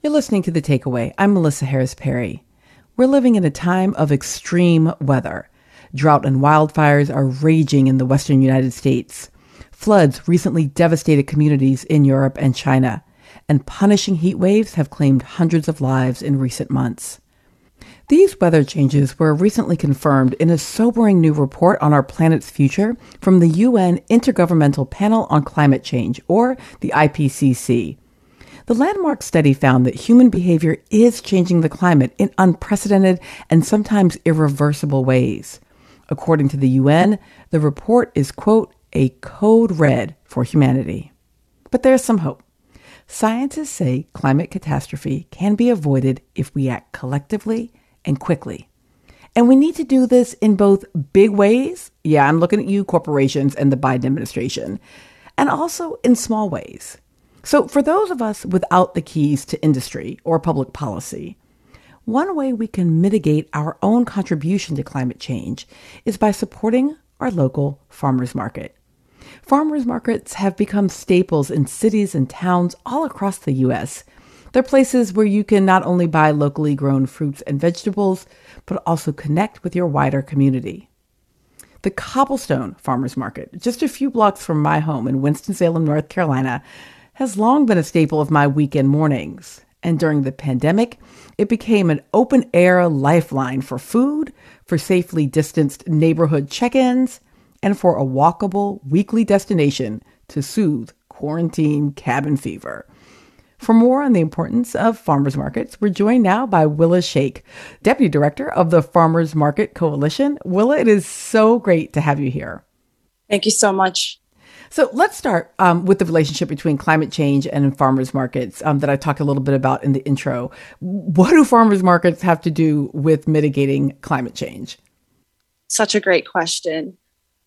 You're listening to The Takeaway. I'm Melissa Harris Perry. We're living in a time of extreme weather. Drought and wildfires are raging in the western United States. Floods recently devastated communities in Europe and China, and punishing heat waves have claimed hundreds of lives in recent months. These weather changes were recently confirmed in a sobering new report on our planet's future from the UN Intergovernmental Panel on Climate Change, or the IPCC. The landmark study found that human behavior is changing the climate in unprecedented and sometimes irreversible ways. According to the UN, the report is, quote, a code red for humanity. But there's some hope. Scientists say climate catastrophe can be avoided if we act collectively and quickly. And we need to do this in both big ways. Yeah, I'm looking at you, corporations and the Biden administration. And also in small ways. So for those of us without the keys to industry or public policy, one way we can mitigate our own contribution to climate change is by supporting our local farmers market. Farmers markets have become staples in cities and towns all across the U.S. They're places where you can not only buy locally grown fruits and vegetables, but also connect with your wider community. The Cobblestone Farmers Market, just a few blocks from my home in Winston-Salem, North Carolina, has long been a staple of my weekend mornings. And during the pandemic, it became an open-air lifeline for food, for safely distanced neighborhood check-ins, and for a walkable weekly destination to soothe quarantine cabin fever. For more on the importance of farmers markets, we're joined now by Willa Shake, Deputy Director of the Farmers Market Coalition. Willa, it is so great to have you here. Thank you so much. So let's start with the relationship between climate change and farmers markets that I talked a little bit about in the intro. What do farmers markets have to do with mitigating climate change? Such a great question.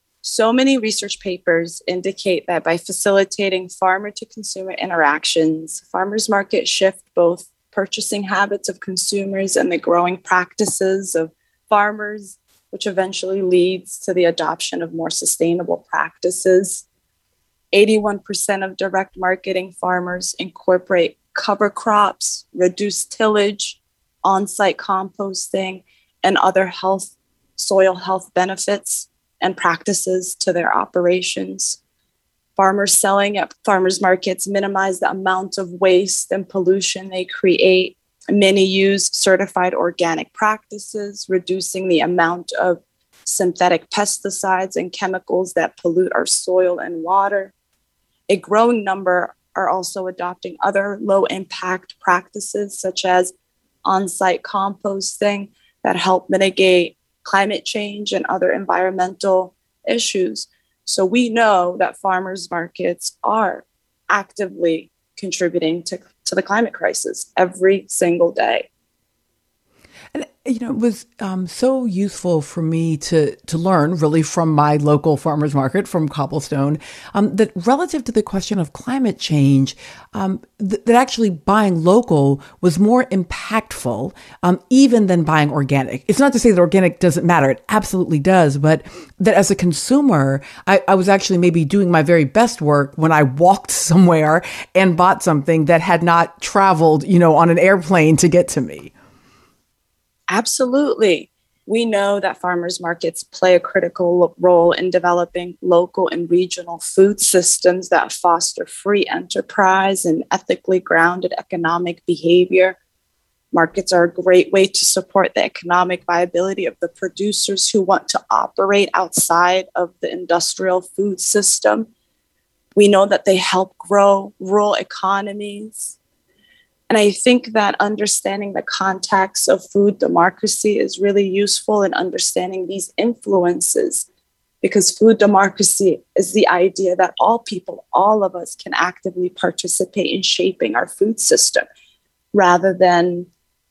So many research papers indicate that by facilitating farmer to consumer interactions, farmers markets shift both purchasing habits of consumers and the growing practices of farmers, which eventually leads to the adoption of more sustainable practices. 81% of direct marketing farmers incorporate cover crops, reduced tillage, on-site composting, and other soil health benefits and practices to their operations. Farmers selling at farmers markets minimize the amount of waste and pollution they create. Many use certified organic practices, reducing the amount of synthetic pesticides and chemicals that pollute our soil and water. A growing number are also adopting other low-impact practices, such as on-site composting, that help mitigate climate change and other environmental issues. So we know that farmers markets are actively contributing to the climate crisis every single day. And, it was so useful for me to learn really from my local farmers market, from Cobblestone, that relative to the question of climate change, that actually buying local was more impactful even than buying organic. It's not to say that organic doesn't matter. It absolutely does. But that as a consumer, I was actually maybe doing my very best work when I walked somewhere and bought something that had not traveled, on an airplane to get to me. Absolutely. We know that farmers markets play a critical role in developing local and regional food systems that foster free enterprise and ethically grounded economic behavior. Markets are a great way to support the economic viability of the producers who want to operate outside of the industrial food system. We know that they help grow rural economies. And I think that understanding the context of food democracy is really useful in understanding these influences, because food democracy is the idea that all people, all of us, can actively participate in shaping our food system rather than,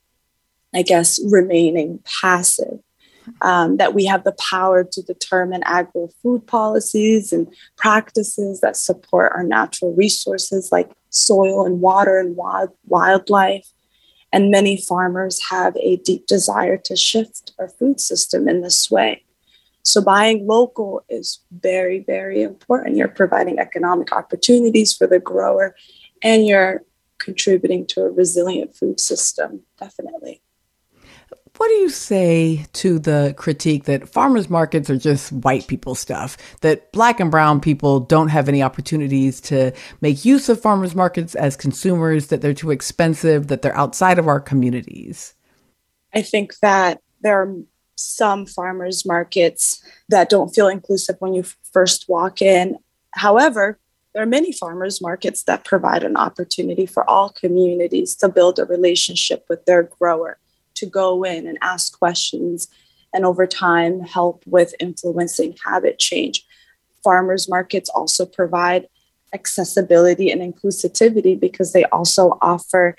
remaining passive. That we have the power to determine agro-food policies and practices that support our natural resources like soil and water and wildlife. And many farmers have a deep desire to shift our food system in this way. So buying local is very, very important. You're providing economic opportunities for the grower, and you're contributing to a resilient food system, definitely. What do you say to the critique that farmers markets are just white people stuff, that Black and brown people don't have any opportunities to make use of farmers markets as consumers, that they're too expensive, that they're outside of our communities? I think that there are some farmers markets that don't feel inclusive when you first walk in. However, there are many farmers markets that provide an opportunity for all communities to build a relationship with their grower, to go in and ask questions, and over time help with influencing habit change. Farmers markets also provide accessibility and inclusivity because they also offer,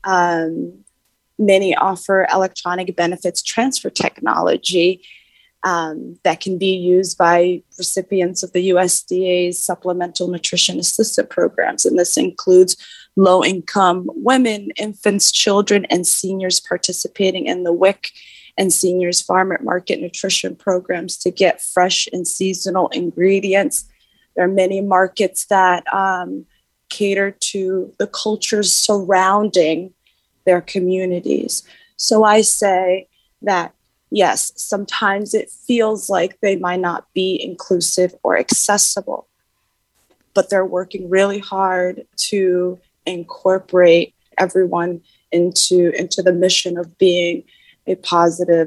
many offer electronic benefits transfer technology that can be used by recipients of the USDA's Supplemental Nutrition Assistance Programs. And this includes low-income women, infants, children, and seniors participating in the WIC and Seniors Farm Market Nutrition Programs to get fresh and seasonal ingredients. There are many markets that cater to the cultures surrounding their communities. So I say that, yes, sometimes it feels like they might not be inclusive or accessible, but they're working really hard to incorporate everyone into the mission of being a positive,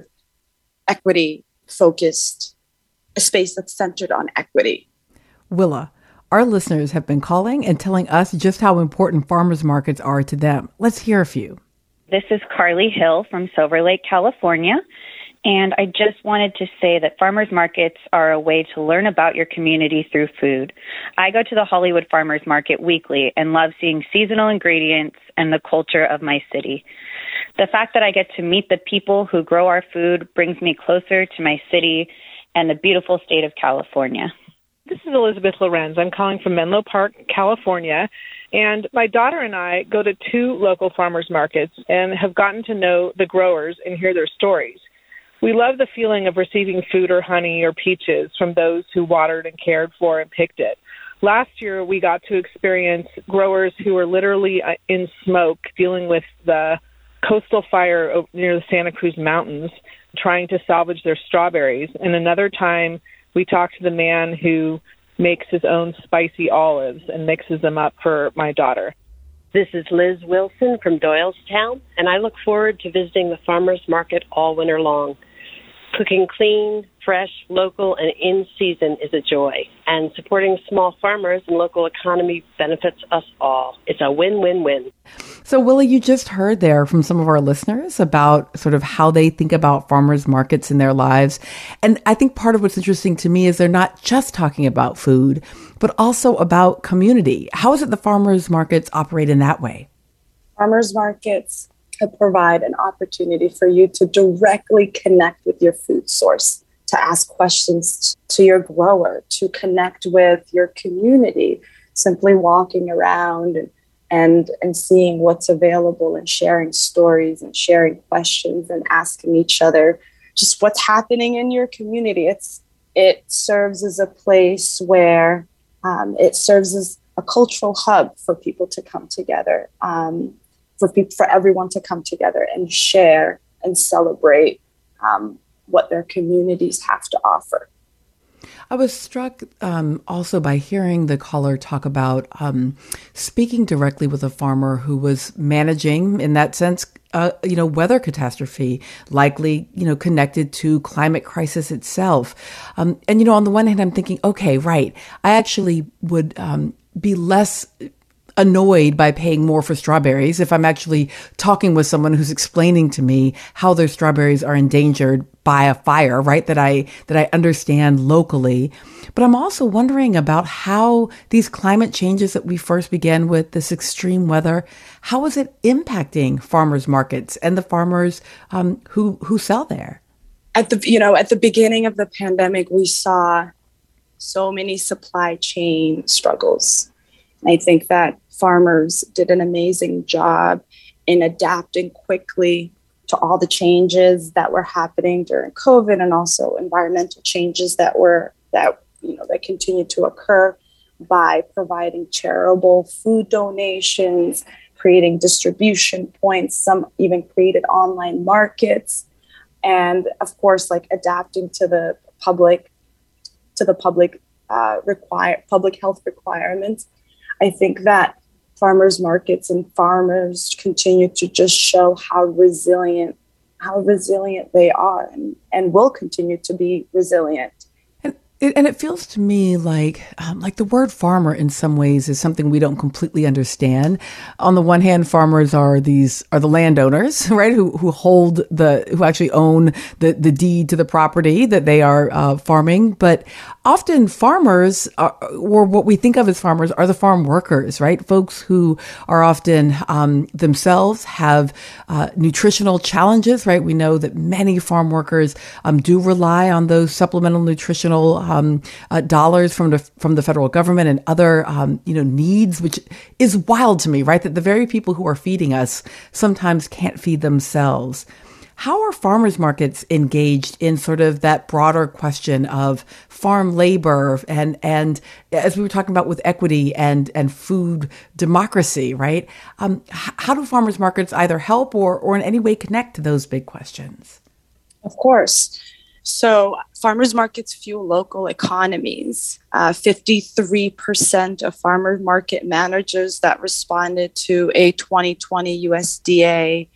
equity-focused, a space that's centered on equity. Willa, our listeners have been calling and telling us just how important farmers markets are to them. Let's hear a few. This is Carly Hill from Silver Lake, California. And I just wanted to say that farmers markets are a way to learn about your community through food. I go to the Hollywood Farmers Market weekly and love seeing seasonal ingredients and the culture of my city. The fact that I get to meet the people who grow our food brings me closer to my city and the beautiful state of California. This is Elizabeth Lorenz. I'm calling from Menlo Park, California. And my daughter and I go to 2 local farmers markets and have gotten to know the growers and hear their stories. We love the feeling of receiving food or honey or peaches from those who watered and cared for and picked it. Last year, we got to experience growers who were literally in smoke dealing with the coastal fire near the Santa Cruz Mountains, trying to salvage their strawberries. And another time, we talked to the man who makes his own spicy olives and mixes them up for my daughter. This is Liz Wilson from Doylestown, and I look forward to visiting the farmers market all winter long. Cooking clean, fresh, local, and in season is a joy. And supporting small farmers and local economy benefits us all. It's a win-win-win. So, Willa, you just heard there from some of our listeners about sort of how they think about farmers markets in their lives. And I think part of what's interesting to me is they're not just talking about food, but also about community. How is it the farmers markets operate in that way? Farmers markets provide an opportunity for you to directly connect with your food source, to ask questions to your grower, to connect with your community, simply walking around and seeing what's available and sharing stories and sharing questions and asking each other just what's happening in your community. It serves as a place where it serves as a cultural hub for people to come together, for everyone to come together and share and celebrate what their communities have to offer. I was struck also by hearing the caller talk about speaking directly with a farmer who was managing, in that sense, weather catastrophe, likely, connected to climate crisis itself. And, on the one hand, I'm thinking, okay, right, I actually would be less annoyed by paying more for strawberries if I'm actually talking with someone who's explaining to me how their strawberries are endangered by a fire, right? That I understand locally. But I'm also wondering about how these climate changes that we first began with, this extreme weather, how is it impacting farmers markets and the farmers who sell there? At the beginning of the pandemic, we saw so many supply chain struggles. I think that farmers did an amazing job in adapting quickly to all the changes that were happening during COVID, and also environmental changes that continue to occur, by providing charitable food donations, creating distribution points, some even created online markets, and of course, like adapting to the public public health requirements. I think that farmers markets and farmers continue to just show how resilient they are, and will continue to be resilient. And it feels to me like the word farmer in some ways is something we don't completely understand. On the one hand, farmers are the landowners, right? Who actually own the deed to the property that they are farming. But often farmers or what we think of as farmers are the farm workers, right? Folks who are often themselves have nutritional challenges, right? We know that many farm workers do rely on those supplemental nutritional dollars from the federal government and other needs, which is wild to me, right? That the very people who are feeding us sometimes can't feed themselves. How are farmers markets engaged in sort of that broader question of farm labor and as we were talking about with equity and food democracy, right? How do farmers markets either help or in any way connect to those big questions? Of course. So farmers markets fuel local economies. 53% of farmer market managers that responded to a 2020 USDA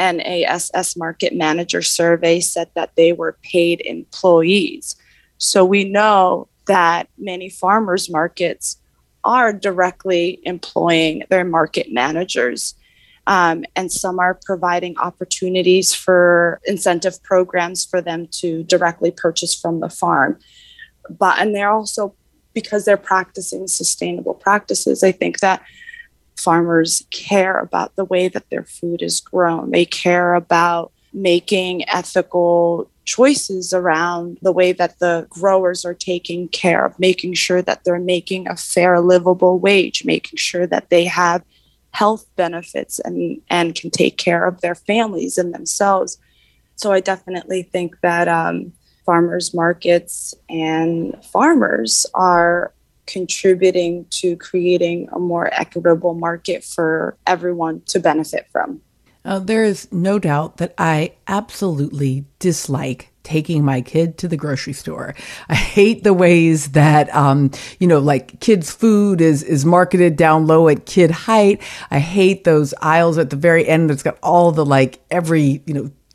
NASS market manager survey said that they were paid employees. So we know that many farmers markets are directly employing their market managers. And some are providing opportunities for incentive programs for them to directly purchase from the farm. And they're also, because they're practicing sustainable practices, I think that farmers care about the way that their food is grown. They care about making ethical choices around the way that the growers are taking care of, making sure that they're making a fair, livable wage, making sure that they have health benefits and can take care of their families and themselves. So I definitely think that farmers markets and farmers are contributing to creating a more equitable market for everyone to benefit from. There is no doubt that I absolutely dislike taking my kid to the grocery store. I hate the ways that, like kids' food is marketed down low at kid height. I hate those aisles at the very end that's got all the every,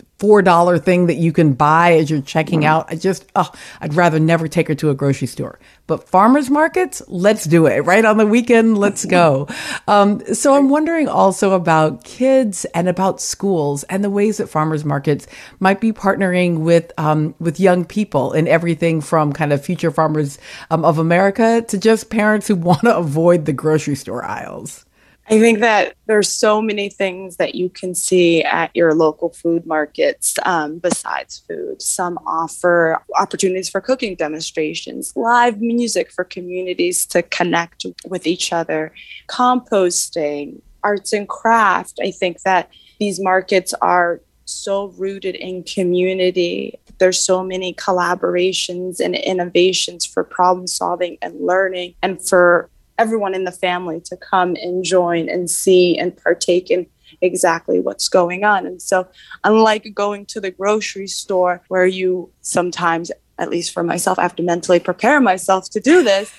$4 thing that you can buy as you're checking out. I'd rather never take her to a grocery store. But farmers markets, let's do it. Right on the weekend, let's go. So I'm wondering also about kids and about schools and the ways that farmers markets might be partnering with young people in everything from kind of future farmers of America to just parents who want to avoid the grocery store aisles. I think that there's so many things that you can see at your local food markets besides food. Some offer opportunities for cooking demonstrations, live music for communities to connect with each other, composting, arts and craft. I think that these markets are so rooted in community. There's so many collaborations and innovations for problem solving and learning, and for everyone in the family to come and join and see and partake in exactly what's going on. And so unlike going to the grocery store where you sometimes, at least for myself, I have to mentally prepare myself to do this,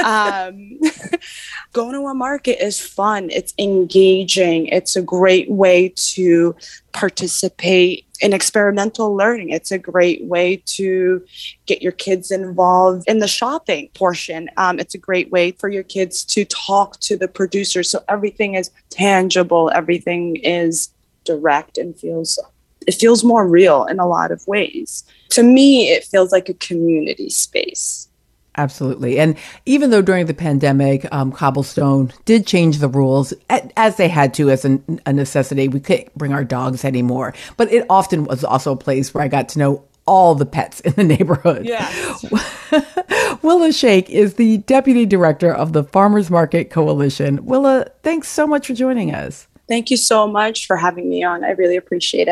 going to a market is fun. It's engaging. It's a great way to participate in experimental learning. It's a great way to get your kids involved in the shopping portion. It's a great way for your kids to talk to the producers. So everything is tangible. Everything is direct and it feels more real in a lot of ways. To me, it feels like a community space. Absolutely. And even though during the pandemic, Cobblestone did change the rules as they had to as a necessity, we couldn't bring our dogs anymore. But it often was also a place where I got to know all the pets in the neighborhood. Yes. Willa Sheikh is the Deputy Director of the Farmers Market Coalition. Willa, thanks so much for joining us. Thank you so much for having me on. I really appreciate it.